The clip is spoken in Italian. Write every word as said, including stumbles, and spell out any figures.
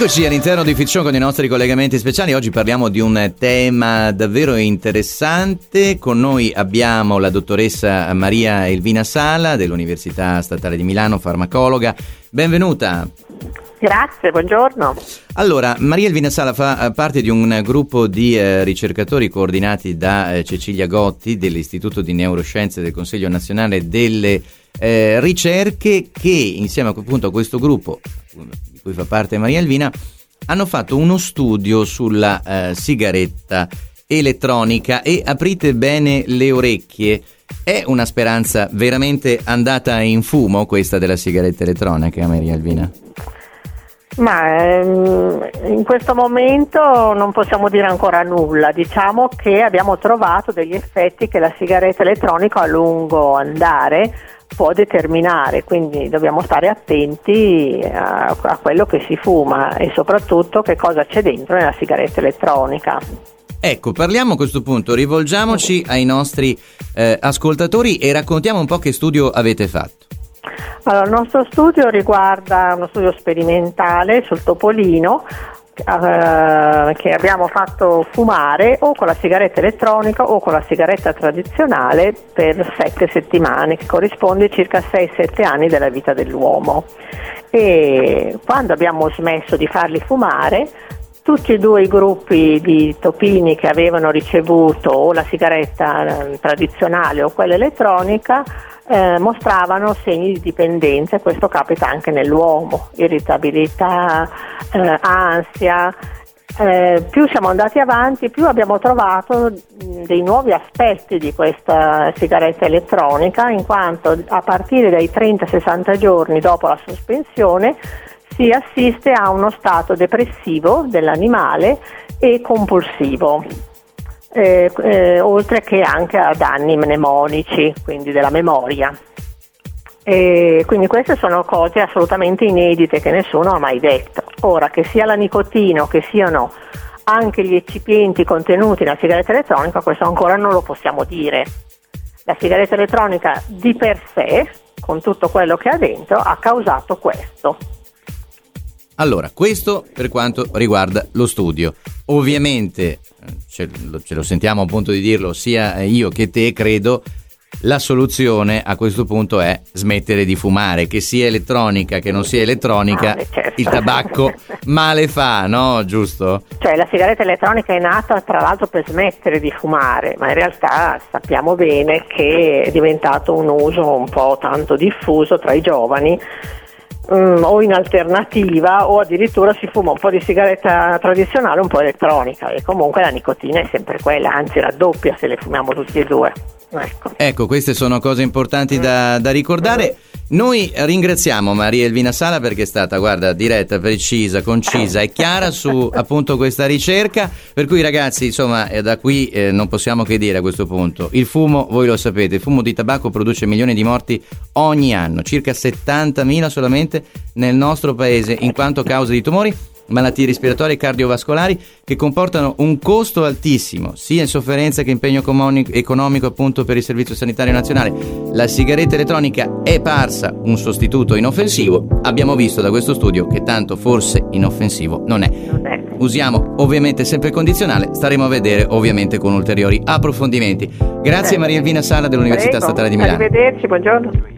Eccoci all'interno di Fiction con i nostri collegamenti speciali. Oggi parliamo di un tema davvero interessante. Con noi abbiamo la dottoressa Maria Elvina Sala dell'Università Statale di Milano, farmacologa. Benvenuta. Grazie, buongiorno. Allora, Maria Elvina Sala fa parte di un gruppo di eh, ricercatori coordinati da eh, Cecilia Gotti dell'Istituto di Neuroscienze del Consiglio Nazionale delle eh, Ricerche, che insieme appunto a questo gruppo di cui fa parte Maria Elvina hanno fatto uno studio sulla eh, sigaretta elettronica. E aprite bene le orecchie, è una speranza veramente andata in fumo questa della sigaretta elettronica, Maria Elvina? Ma ehm, in questo momento non possiamo dire ancora nulla. Diciamo che abbiamo trovato degli effetti che la sigaretta elettronica a lungo andare può determinare, quindi dobbiamo stare attenti a, a quello che si fuma e soprattutto che cosa c'è dentro nella sigaretta elettronica. Ecco, parliamo a questo punto, rivolgiamoci ai nostri eh, ascoltatori e raccontiamo un po' che studio avete fatto. Allora, il nostro studio riguarda uno studio sperimentale sul topolino eh, che abbiamo fatto fumare o con la sigaretta elettronica o con la sigaretta tradizionale per sette settimane, che corrisponde a circa sei sette anni della vita dell'uomo. E quando abbiamo smesso di farli fumare, tutti e due i gruppi di topini che avevano ricevuto o la sigaretta tradizionale o quella elettronica eh, mostravano segni di dipendenza. Questo capita anche nell'uomo, irritabilità, eh, ansia. Eh, più siamo andati avanti, più abbiamo trovato dei nuovi aspetti di questa sigaretta elettronica, in quanto a partire dai trenta sessanta giorni dopo la sospensione si assiste a uno stato depressivo dell'animale e compulsivo, eh, eh, oltre che anche a danni mnemonici, quindi della memoria. E quindi queste sono cose assolutamente inedite che nessuno ha mai detto. Ora, che sia la nicotina o che siano anche gli eccipienti contenuti nella sigaretta elettronica, questo ancora non lo possiamo dire. La sigaretta elettronica di per sé, con tutto quello che ha dentro, ha causato questo. Allora, questo per quanto riguarda lo studio. Ovviamente, ce lo, ce lo sentiamo appunto di dirlo sia io che te, credo, la soluzione a questo punto è smettere di fumare, che sia elettronica, che non sia elettronica, male, certo. Il tabacco male fa, no? Giusto? Cioè la sigaretta elettronica è nata tra l'altro per smettere di fumare, ma in realtà sappiamo bene che è diventato un uso un po' tanto diffuso tra i giovani. Mm, o in alternativa o addirittura si fuma un po' di sigaretta tradizionale, un po' elettronica, e comunque la nicotina è sempre quella, anzi raddoppia se le fumiamo tutti e due. Ecco, ecco, queste sono cose importanti mm. da, da ricordare. Mm. Noi ringraziamo Maria Elvina Sala perché è stata, guarda, diretta, precisa, concisa e chiara su appunto questa ricerca, per cui ragazzi, insomma, eh, da qui eh, non possiamo che dire a questo punto, il fumo, voi lo sapete, il fumo di tabacco produce milioni di morti ogni anno, circa settantamila solamente nel nostro paese in quanto causa di tumori, malattie respiratorie e cardiovascolari che comportano un costo altissimo sia in sofferenza che impegno economico appunto per il Servizio Sanitario Nazionale. La sigaretta elettronica è parsa un sostituto inoffensivo, abbiamo visto da questo studio che tanto forse inoffensivo non è. Usiamo ovviamente sempre il condizionale, staremo a vedere ovviamente con ulteriori approfondimenti. Grazie Maria Elvina Sala dell'Università Prego. Statale di Milano. Arrivederci, buongiorno.